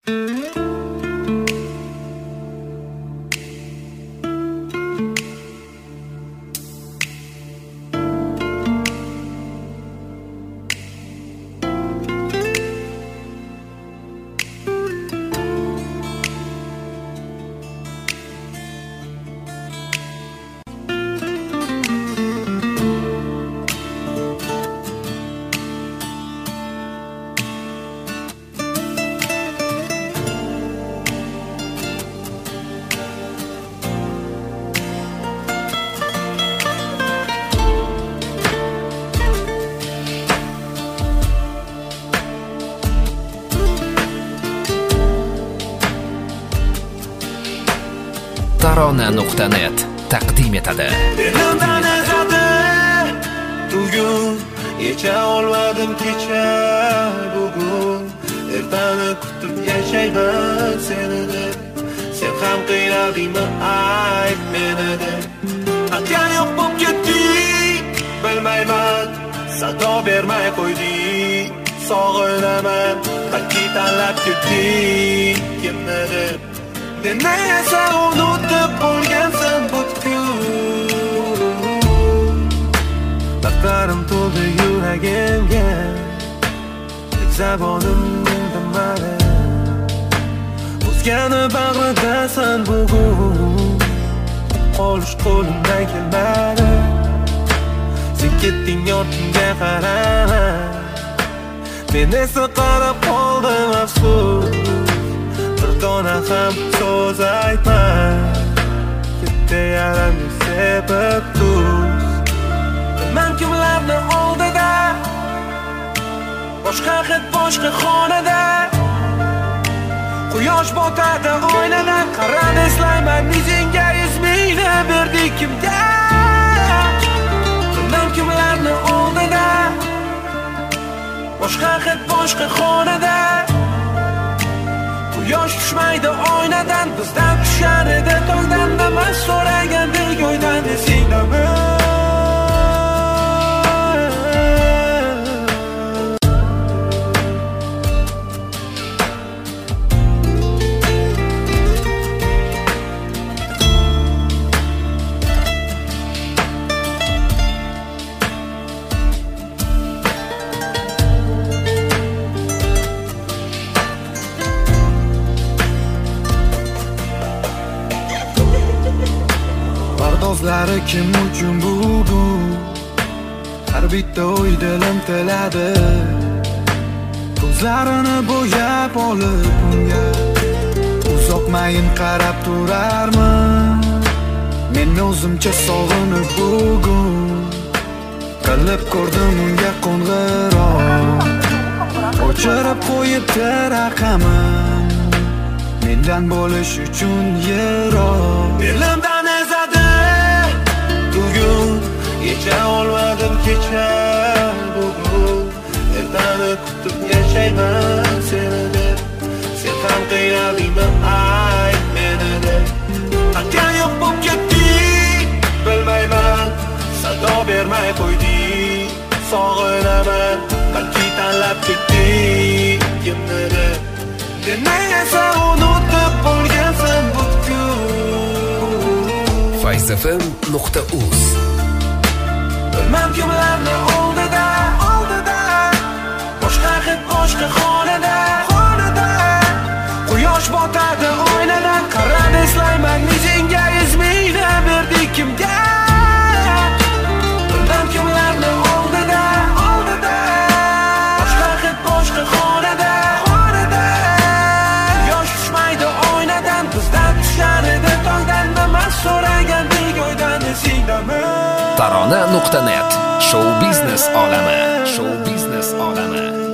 Tarona.net taqdim etadi. Dilimdan ezadi bugun, yecha olmadim kecha bugun. Ertani kutib yashayman seni deb. Sen ham qiynadingmi ayt meni deb. Qachon yo'q bo'lib ketding bilmayman, sado bermay qo'yding. Sog'inaman, balki tanlab ketding kimni deb. Meni esa unutib bo'lgansan butkul. Dardlarim to'ldi yuragimga, zabonim bilmadi. O'zgani bag'ridasan bugun, qolish qo'limdan kelmadi. Sen ketding ortingga qaramay, men esa qarab qoldim afsus. Bir dona ham so'z aytmay, ketdi yaramni sepib tuz. Bilmam kimlarni oldida, boshqa hid boshqa xonada. Quyosh botadi oynadan, qarab eslayman yuzingga yuz mingni berdik kimga. Bilmam kimlarni oldida, boshqa hid boshqa xonada. Quyosh tushmaydi oynadan, bizdan tushar edi tog'dan. Nima so'ragandek o'ydan esingdami? Pardozlari kim uchun bu? Har bitta o'y dilim tiladi, ko'zlarini bo'yab olib unga uzoqmayin qarab turarman. Men o'zimcha sog'inib bugun qilib ko'rdim unga qo'ng'iroq. O'chirib qo'yibdi raqamim, mendan bo'lish uchun yiroq. Dilimdan ezadi bugun, yecha olmadim kecha bugun. Ertani kutib yashayman seni deb. Sen ham qiynadingmi ayt meni deb. Qachon yo'q bo'lib ketding bilmayman, sado bermay qo'yding. Sog'inaman, balki tanlab ketding kimni deb. Meni esa unutib bo'lgansan butkul. Fayzfm.uz Bilmam kimlarni oldida, boshqa hid boshqa xonada. Quyosh botadi oynadan, qarab eslayman yuzingga yuz mingni berdik kimga. Bilmam kimlarni oldida, boshqa hid boshqa xonada. Quyosh tushmaydi oynadan, bizdan tushar edi tog'dan. Nima so'ragandek o'ydan esingdami? Tarona.net Show biznes olami.